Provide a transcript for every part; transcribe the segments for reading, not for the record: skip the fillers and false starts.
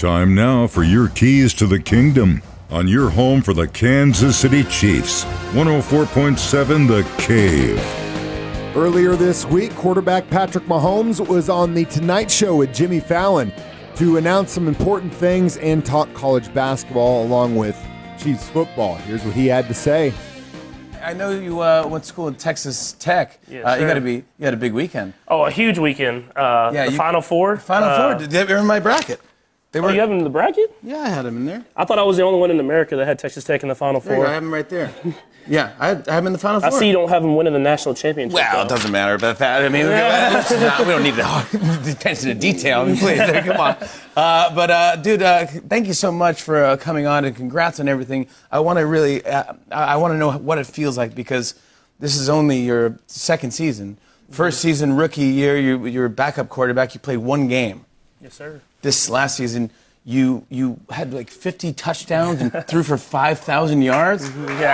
Time now for your keys to the kingdom on your home for the Kansas City Chiefs. 104.7 The Cave. Earlier this week, quarterback Patrick Mahomes was on The Tonight Show with Jimmy Fallon to announce some important things and talk college basketball along with Chiefs football. Here's what he had to say. I know you went to school at Texas Tech. Yes, you had a big weekend. Oh, a huge weekend. The Final Four. Final Four. Did they have in my bracket? You have them in the bracket? Yeah, I had them in there. I thought I was the only one in America that had Texas Tech in the Final Four. I have them right there. Yeah, I have them in the Final Four. I see you don't have them winning the national championship. Well, it doesn't matter about that. I mean, we don't need the attention to detail. I mean, please, come on. Dude, thank you so much for coming on, and congrats on everything. I want to know what it feels like, because this is only your second season. First season, rookie year, you're a backup quarterback. You played one game. Yes, sir. This last season, you had like 50 touchdowns and threw for 5,000 yards. Yeah.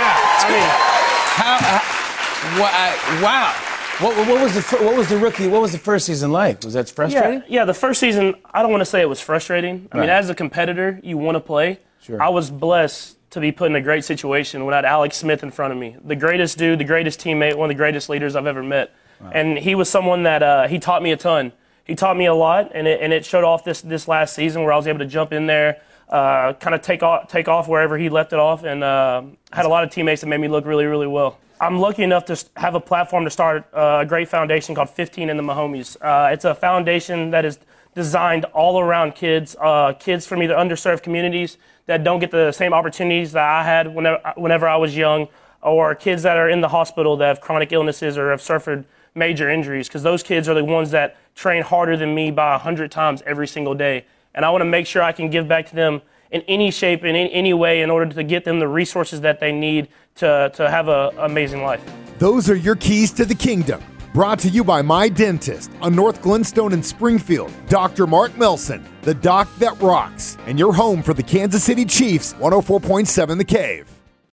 Wow. What was the first season like? Was that frustrating? Yeah. The first season, I don't want to say it was frustrating. I mean, Right. as a competitor, you want to play. Sure. I was blessed to be put in a great situation when I had Alex Smith in front of me. The greatest dude, the greatest teammate, one of the greatest leaders I've ever met. Wow. And he was someone that he taught me a ton. He taught me a lot, and it showed off this last season where I was able to jump in there, kind of take off wherever he left it off, and had a lot of teammates that made me look really, really well. I'm lucky enough to have a platform to start a great foundation called 15 in the Mahomies. It's a foundation that is designed all around kids from either underserved communities that don't get the same opportunities that I had whenever I was young, or kids that are in the hospital that have chronic illnesses or have suffered major injuries, because those kids are the ones that train harder than me by 100 times every single day. And I want to make sure I can give back to them in any shape, in any way, in order to get them the resources that they need to have an amazing life. Those are your keys to the kingdom. Brought to you by My Dentist on North Glenstone in Springfield. Dr. Mark Melson, the doc that rocks. And your home for the Kansas City Chiefs, 104.7 The Cave.